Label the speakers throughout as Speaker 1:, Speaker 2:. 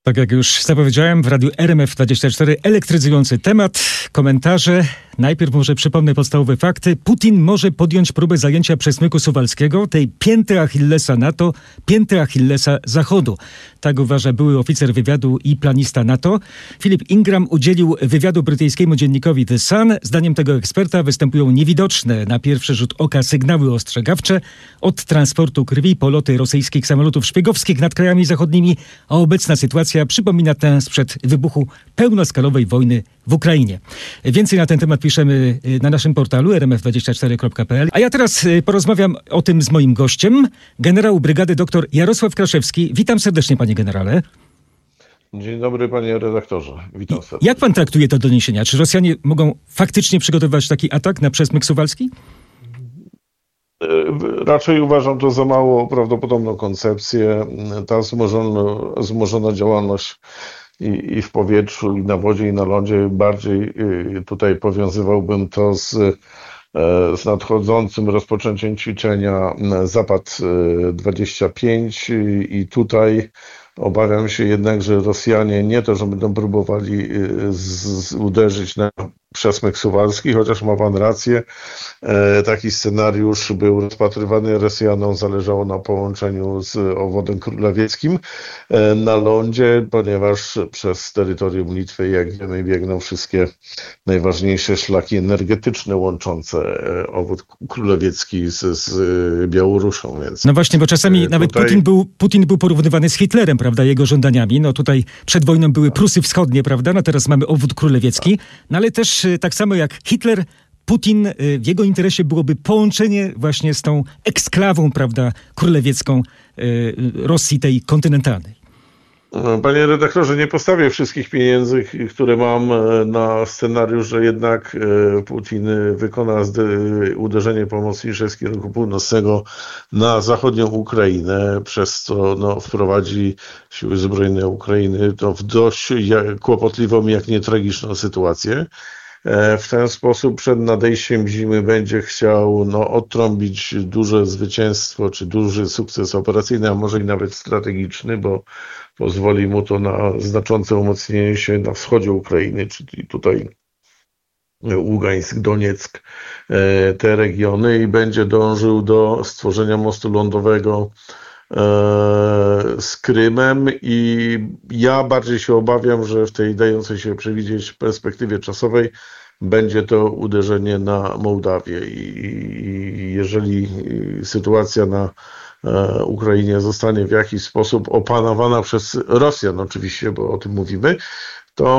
Speaker 1: Tak jak już zapowiedziałem, w radiu RMF24 elektryzujący temat, komentarze. Najpierw może przypomnę podstawowe fakty. Putin może podjąć próbę zajęcia przesmyku suwalskiego, tej pięty Achillesa NATO, pięty Achillesa Zachodu. Tak uważa były oficer wywiadu i planista NATO. Philip Ingram udzielił wywiadu brytyjskiemu dziennikowi The Sun. Zdaniem tego eksperta występują niewidoczne na pierwszy rzut oka sygnały ostrzegawcze od transportu krwi po loty rosyjskich samolotów szpiegowskich nad krajami zachodnimi, a obecna sytuacja przypomina tę sprzed wybuchu pełnoskalowej wojny w Ukrainie. Więcej na ten temat piszemy na naszym portalu rmf24.pl. A ja teraz porozmawiam o tym z moim gościem, generał brygady dr Jarosław Kraszewski. Witam serdecznie, panie generale.
Speaker 2: Dzień dobry, panie redaktorze. Witam serdecznie.
Speaker 1: Jak pan traktuje te doniesienia? Czy Rosjanie mogą faktycznie przygotowywać taki atak na przesmyk suwalski?
Speaker 2: Raczej uważam to za mało prawdopodobną koncepcję. Ta wzmożona działalność i w powietrzu, i na wodzie, i na lądzie, bardziej tutaj powiązywałbym to z nadchodzącym rozpoczęciem ćwiczenia Zapad-25 i tutaj obawiam się jednak, że Rosjanie nie to, że będą próbowali uderzyć na przesmyk suwalski, chociaż ma pan rację, taki scenariusz był rozpatrywany Rosjanom, zależało na połączeniu z obwodem królewieckim na lądzie, ponieważ przez terytorium Litwy, jak wiemy, biegną wszystkie najważniejsze szlaki energetyczne łączące obwód królewiecki z Białorusią. Więc
Speaker 1: no właśnie, bo czasami nawet Putin był porównywany z Hitlerem, prawda, jego żądaniami. No tutaj przed wojną były Prusy Wschodnie, prawda, no teraz mamy obwód królewiecki, no ale też tak samo jak Hitler, Putin, w jego interesie byłoby połączenie właśnie z tą eksklawą, prawda, królewiecką Rosji tej kontynentalnej.
Speaker 2: Panie redaktorze, nie postawię wszystkich pieniędzy, które mam na scenariusz, że jednak Putin wykona uderzenie pomocnicze z kierunku północnego na zachodnią Ukrainę, przez co wprowadzi siły zbrojne Ukrainy w dość kłopotliwą, jak nie tragiczną sytuację. W ten sposób przed nadejściem zimy będzie chciał odtrąbić duże zwycięstwo, czy duży sukces operacyjny, a może i nawet strategiczny, bo pozwoli mu to na znaczące umocnienie się na wschodzie Ukrainy, czyli tutaj Ługańsk, Donieck, te regiony, i będzie dążył do stworzenia mostu lądowego z Krymem, i ja bardziej się obawiam, że w tej dającej się przewidzieć perspektywie czasowej będzie to uderzenie na Mołdawię, i jeżeli sytuacja na Ukrainie zostanie w jakiś sposób opanowana przez Rosjan, oczywiście, bo o tym mówimy, to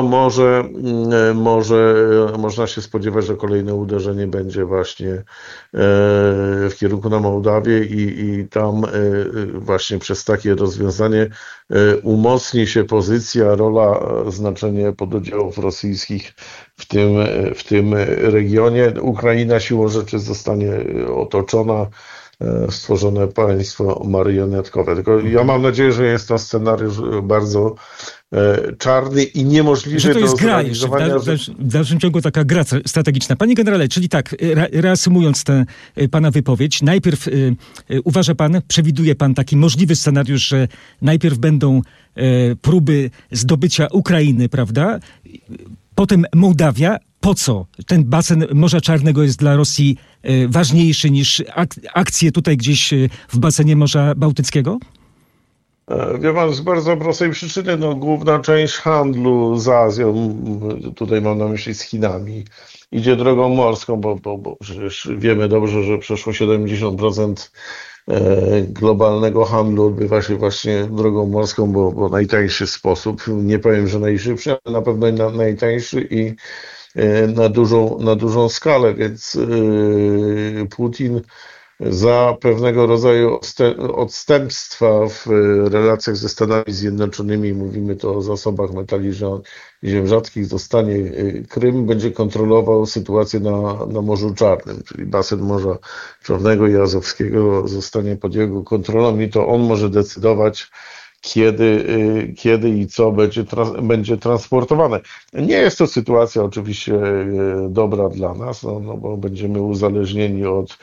Speaker 2: można się spodziewać, że kolejne uderzenie będzie właśnie w kierunku na Mołdawię, i tam właśnie przez takie rozwiązanie umocni się pozycja, rola, znaczenie pododdziałów rosyjskich w tym regionie. Ukraina siłą rzeczy zostanie otoczona, stworzone państwo marionetkowe. Tylko ja mam nadzieję, że jest to scenariusz bardzo czarny i niemożliwy
Speaker 1: że to jest
Speaker 2: do zrealizowania.
Speaker 1: W dalszym ciągu taka gra strategiczna. Panie generale, czyli tak, reasumując tę pana wypowiedź, najpierw uważa pan, przewiduje pan taki możliwy scenariusz, że najpierw będą próby zdobycia Ukrainy, prawda? Potem Mołdawia. Po co? Ten basen Morza Czarnego jest dla Rosji ważniejszy niż akcje tutaj gdzieś w basenie Morza Bałtyckiego?
Speaker 2: Wie pan, z bardzo prostej przyczyny, główna część handlu z Azją, tutaj mam na myśli z Chinami, idzie drogą morską, bo przecież wiemy dobrze, że przeszło 70% globalnego handlu odbywa się właśnie drogą morską, bo najtańszy sposób, nie powiem, że najszybszy, ale na pewno najtańszy i na dużą skalę, więc Putin za pewnego rodzaju odstępstwa w relacjach ze Stanami Zjednoczonymi, mówimy to o zasobach metali ziem rzadkich, zostanie Krym, będzie kontrolował sytuację na Morzu Czarnym, czyli basen Morza Czarnego i Azowskiego zostanie pod jego kontrolą, i to on może decydować, kiedy i co będzie transportowane. Nie jest to sytuacja oczywiście dobra dla nas, bo będziemy uzależnieni od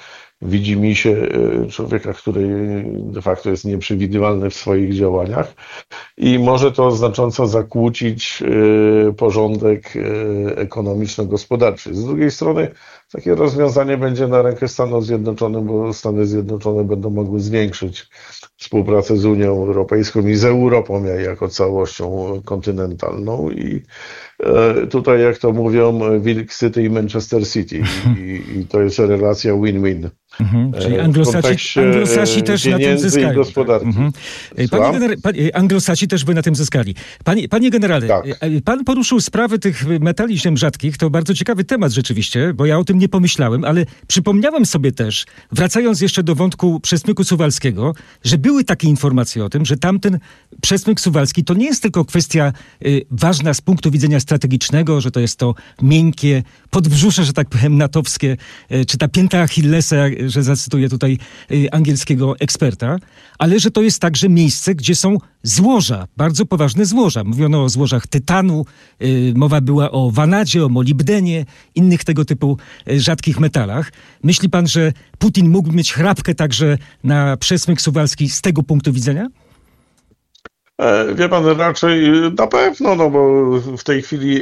Speaker 2: widzimisię człowieka, który de facto jest nieprzewidywalny w swoich działaniach i może to znacząco zakłócić porządek ekonomiczno-gospodarczy. Z drugiej strony takie rozwiązanie będzie na rękę Stanom Zjednoczonym, bo Stany Zjednoczone będą mogły zwiększyć współpracę z Unią Europejską i z Europą jako całością kontynentalną i tutaj, jak to mówią, Wilk City i Manchester City i to jest relacja win-win.
Speaker 1: Czyli Anglosasi też na tym zyskali. Anglosasi też by na tym zyskali. Panie generale, tak. Pan poruszył sprawę tych metali ziem rzadkich. To bardzo ciekawy temat rzeczywiście, bo ja o tym nie pomyślałem, ale przypomniałem sobie też, wracając jeszcze do wątku przesmyku suwalskiego, że były takie informacje o tym, że tamten przesmyk suwalski to nie jest tylko kwestia ważna z punktu widzenia strategicznego, że to jest to miękkie podbrzusze, że tak powiem, natowskie, czy ta pięta Achillesa, że zacytuję tutaj angielskiego eksperta, ale że to jest także miejsce, gdzie są złoża, bardzo poważne złoża. Mówiono o złożach tytanu, mowa była o wanadzie, o molibdenie, innych tego typu rzadkich metalach. Myśli pan, że Putin mógł mieć chrapkę także na przesmyk suwalski z tego punktu widzenia?
Speaker 2: Wie pan, raczej na pewno, no bo w tej chwili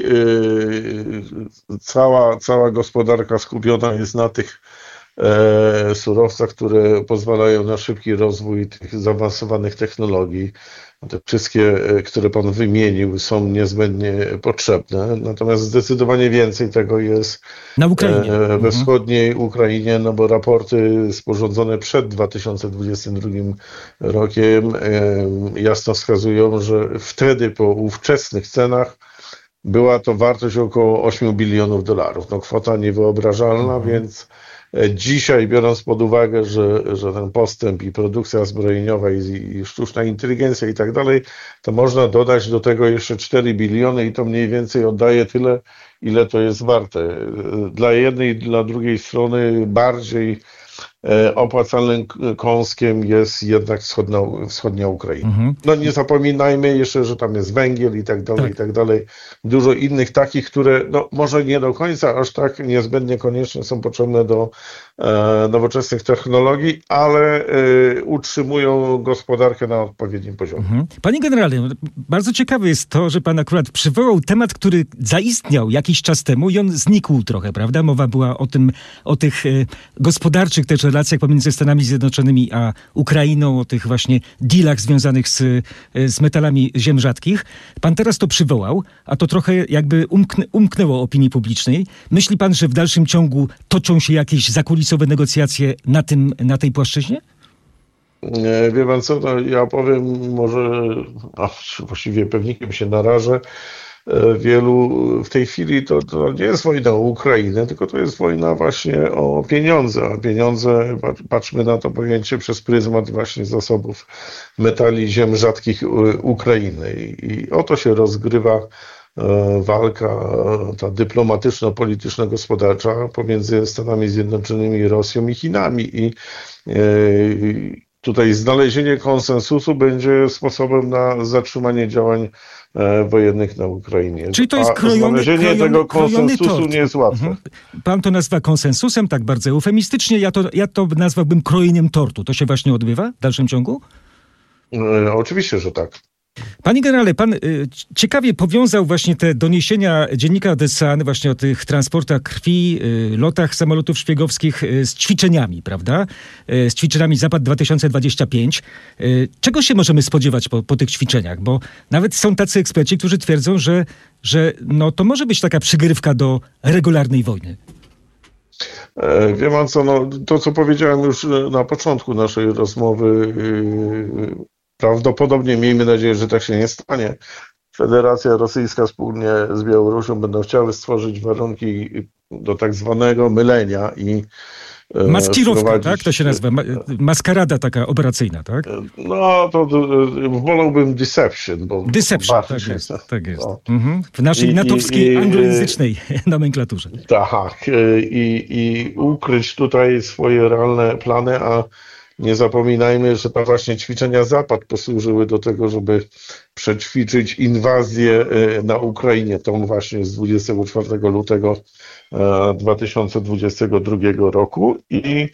Speaker 2: cała gospodarka skupiona jest na tych surowcach, które pozwalają na szybki rozwój tych zaawansowanych technologii. Te wszystkie, które pan wymienił, są niezbędnie potrzebne. Natomiast zdecydowanie więcej tego jest
Speaker 1: na Ukrainie.
Speaker 2: We wschodniej Ukrainie, no bo raporty sporządzone przed 2022 rokiem jasno wskazują, że wtedy po ówczesnych cenach była to wartość około 8 bilionów dolarów. No, kwota niewyobrażalna, więc dzisiaj, biorąc pod uwagę, że ten postęp i produkcja zbrojeniowa i sztuczna inteligencja i tak dalej, to można dodać do tego jeszcze 4 biliony i to mniej więcej oddaje tyle, ile to jest warte. Dla jednej i dla drugiej strony bardziej opłacalnym kąskiem jest jednak wschodnia Ukraina. No nie zapominajmy jeszcze, że tam jest węgiel i tak dalej, i tak dalej. Dużo innych takich, które no, może nie do końca aż tak niezbędnie koniecznie są potrzebne do nowoczesnych technologii, ale utrzymują gospodarkę na odpowiednim poziomie.
Speaker 1: Panie generale, bardzo ciekawe jest to, że pan akurat przywołał temat, który zaistniał jakiś czas temu i on znikł trochę, prawda? Mowa była o tych gospodarczych też relacjach pomiędzy Stanami Zjednoczonymi a Ukrainą, o tych właśnie dealach związanych z metalami ziem rzadkich. Pan teraz to przywołał, a to trochę jakby umknęło opinii publicznej. Myśli pan, że w dalszym ciągu toczą się jakieś zakulisowe negocjacje na tej płaszczyźnie?
Speaker 2: Wie pan co, no ja powiem może, właściwie pewnikiem się narażę, wielu w tej chwili to nie jest wojna o Ukrainę, tylko to jest wojna właśnie o pieniądze, a pieniądze, patrzmy na to pojęcie przez pryzmat właśnie zasobów metali ziem rzadkich Ukrainy i o to się rozgrywa walka ta dyplomatyczno-polityczno-gospodarcza pomiędzy Stanami Zjednoczonymi, Rosją i Chinami i tutaj znalezienie konsensusu będzie sposobem na zatrzymanie działań wojennych na Ukrainie.
Speaker 1: Czyli to jest
Speaker 2: znalezienie tego konsensusu
Speaker 1: tort.
Speaker 2: Nie jest łatwe.
Speaker 1: Pan to nazywa konsensusem, tak bardzo eufemistycznie. Ja to nazwałbym krojeniem tortu. To się właśnie odbywa w dalszym ciągu?
Speaker 2: Oczywiście, że tak.
Speaker 1: Panie generale, pan ciekawie powiązał właśnie te doniesienia dziennika The Sun właśnie o tych transportach krwi, lotach samolotów szpiegowskich z ćwiczeniami, prawda? Z ćwiczeniami Zapad 2025. Czego się możemy spodziewać po tych ćwiczeniach? Bo nawet są tacy eksperci, którzy twierdzą, że no, to może być taka przygrywka do regularnej wojny.
Speaker 2: Wie pan co, no, to co powiedziałem już na początku naszej rozmowy, prawdopodobnie, miejmy nadzieję, że tak się nie stanie. Federacja Rosyjska wspólnie z Białorusią będą chciały stworzyć warunki do tak zwanego mylenia i
Speaker 1: maskirowka, tak? To się nazywa. Maskarada taka operacyjna, tak?
Speaker 2: No, to wolałbym deception.
Speaker 1: Deception, tak jest. No. W naszej natowskiej, anglojęzycznej nomenklaturze.
Speaker 2: Tak. I ukryć tutaj swoje realne plany, a nie zapominajmy, że to właśnie ćwiczenia Zapad posłużyły do tego, żeby przećwiczyć inwazję na Ukrainie, tą właśnie z 24 lutego 2022 roku i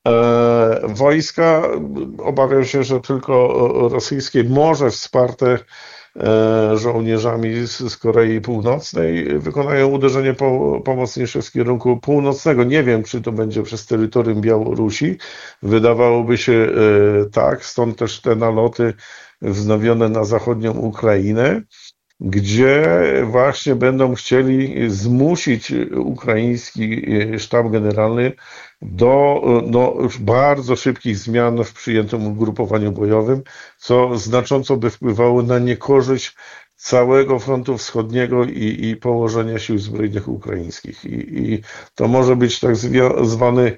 Speaker 2: Wojska, obawiam się, że tylko rosyjskie, może wsparte żołnierzami z Korei Północnej, wykonają uderzenie pomocnicze z kierunku północnego. Nie wiem, czy to będzie przez terytorium Białorusi. Wydawałoby się tak, stąd też te naloty wznowione na zachodnią Ukrainę, gdzie właśnie będą chcieli zmusić ukraiński sztab generalny do bardzo szybkich zmian w przyjętym ugrupowaniu bojowym, co znacząco by wpływało na niekorzyść całego frontu wschodniego i położenia sił zbrojnych ukraińskich. I to może być tak zwany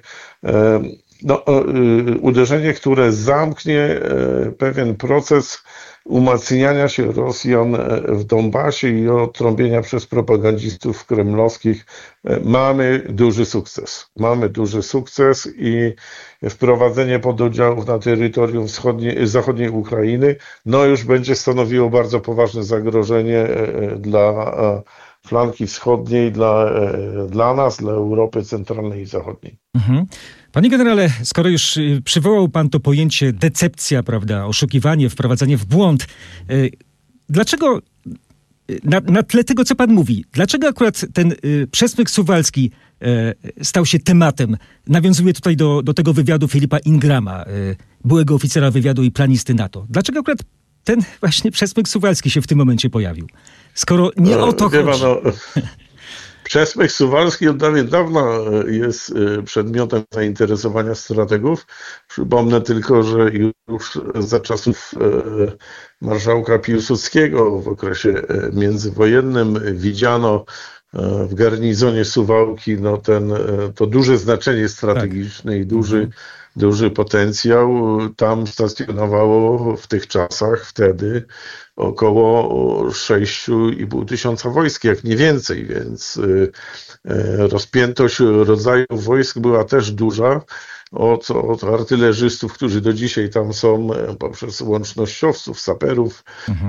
Speaker 2: uderzenie, które zamknie pewien proces umacniania się Rosjan w Donbasie i otrąbienia przez propagandzistów kremlowskich. Mamy duży sukces. Mamy duży sukces i wprowadzenie pododdziałów na terytorium zachodniej Ukrainy już będzie stanowiło bardzo poważne zagrożenie dla flanki wschodniej, dla nas, dla Europy centralnej i zachodniej.
Speaker 1: Mhm. Panie generale, skoro już przywołał pan to pojęcie decepcja, prawda, oszukiwanie, wprowadzanie w błąd, dlaczego, na tle tego, co pan mówi, dlaczego akurat ten przesmyk suwalski stał się tematem? Nawiązuję tutaj do tego wywiadu Filipa Ingrama, byłego oficera wywiadu i planisty NATO. Dlaczego akurat ten właśnie przesmyk suwalski się w tym momencie pojawił? Skoro nie o to chodzi.
Speaker 2: Przesmyk suwalski od dawna jest przedmiotem zainteresowania strategów. Przypomnę tylko, że już za czasów marszałka Piłsudskiego w okresie międzywojennym widziano w garnizonie Suwałki to duże znaczenie strategiczne i duży potencjał. Tam stacjonowało w tych czasach wtedy około 6,5 tysiąca wojsk, jak nie więcej, więc rozpiętość rodzajów wojsk była też duża. Od artylerzystów, którzy do dzisiaj tam są, poprzez łącznościowców, saperów.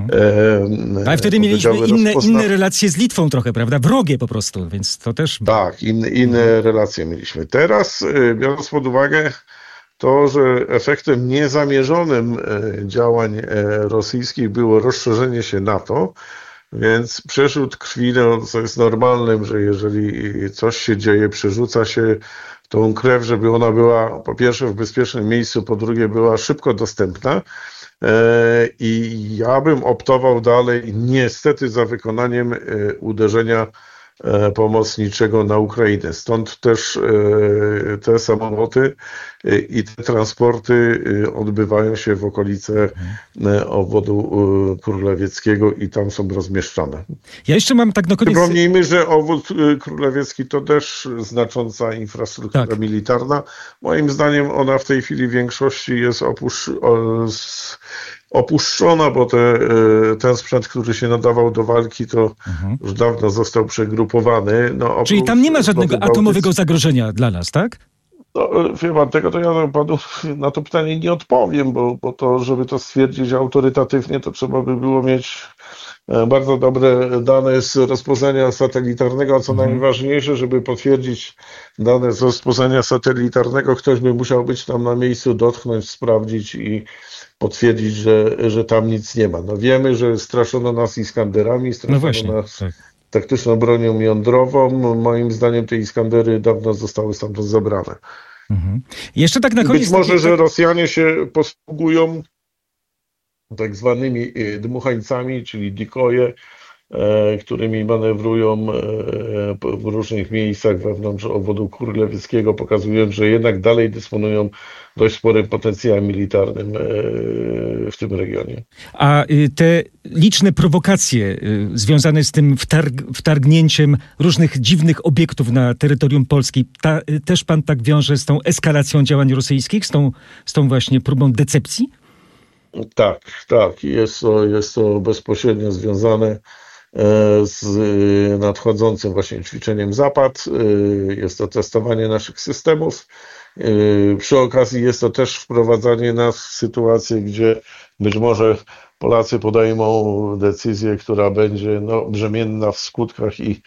Speaker 1: Ale wtedy mieliśmy inne relacje z Litwą trochę, prawda? Wrogie po prostu, więc to też...
Speaker 2: Tak, inne relacje mieliśmy. Teraz, biorąc pod uwagę to, że efektem niezamierzonym działań rosyjskich było rozszerzenie się NATO, więc przerzut krwi, co jest normalnym, że jeżeli coś się dzieje, przerzuca się tą krew, żeby ona była po pierwsze w bezpiecznym miejscu, po drugie była szybko dostępna. I ja bym optował dalej niestety za wykonaniem uderzenia pomocniczego na Ukrainę. Stąd też te samoloty i te transporty odbywają się w okolice obwodu królewieckiego i tam są rozmieszczane.
Speaker 1: Ja jeszcze mam tak na koniec...
Speaker 2: Przypomnijmy, że obwód królewiecki to też znacząca infrastruktura militarna. Moim zdaniem ona w tej chwili w większości jest opuszczona, bo ten sprzęt, który się nadawał do walki, to już dawno został przegrupowany.
Speaker 1: Czyli tam nie ma żadnego atomowego zagrożenia dla nas, tak?
Speaker 2: Wie pan, tego to ja panu na to pytanie nie odpowiem, bo to, żeby to stwierdzić autorytatywnie, to trzeba by było mieć bardzo dobre dane z rozpoznania satelitarnego, a co najważniejsze, żeby potwierdzić dane z rozpoznania satelitarnego, ktoś by musiał być tam na miejscu, dotknąć, sprawdzić i potwierdzić, że tam nic nie ma. Wiemy, że straszono nas Iskanderami, straszono nas taktyczną bronią jądrową. Moim zdaniem te Iskandery dawno zostały stamtąd zabrane.
Speaker 1: Jeszcze tak na koniec...
Speaker 2: Być może, że Rosjanie się posługują tak zwanymi dmuchańcami, czyli decoje, którymi manewrują w różnych miejscach wewnątrz obwodu królewieckiego, pokazując, że jednak dalej dysponują dość sporym potencjałem militarnym w tym regionie.
Speaker 1: A te liczne prowokacje związane z tym wtargnięciem różnych dziwnych obiektów na terytorium Polski, też pan tak wiąże z tą eskalacją działań rosyjskich, z tą właśnie próbą decepcji?
Speaker 2: Tak. Jest to bezpośrednio związane z nadchodzącym właśnie ćwiczeniem Zapad. Jest to testowanie naszych systemów. Przy okazji jest to też wprowadzanie nas w sytuację, gdzie być może Polacy podejmą decyzję, która będzie brzemienna w skutkach i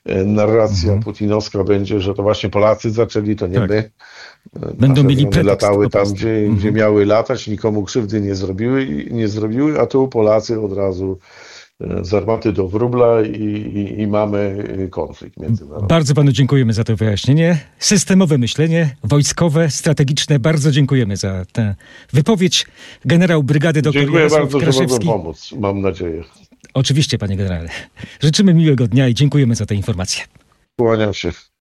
Speaker 2: narracja putinowska będzie, że to właśnie Polacy zaczęli, to nie my.
Speaker 1: Będą mieli pretekst,
Speaker 2: latały tam, gdzie miały latać, nikomu krzywdy nie zrobiły, a tu Polacy od razu z armaty do wróbla i mamy konflikt międzynarodowy.
Speaker 1: Bardzo panu dziękujemy za to wyjaśnienie. Systemowe myślenie, wojskowe, strategiczne. Bardzo dziękujemy za tę wypowiedź. Generał brygady dr
Speaker 2: Dziękuję
Speaker 1: Jarosław
Speaker 2: bardzo,
Speaker 1: Kraszewski.
Speaker 2: że mogłem pomóc, mam nadzieję.
Speaker 1: Oczywiście, panie generale. Życzymy miłego dnia i dziękujemy za tę informację.
Speaker 2: Kłaniam się.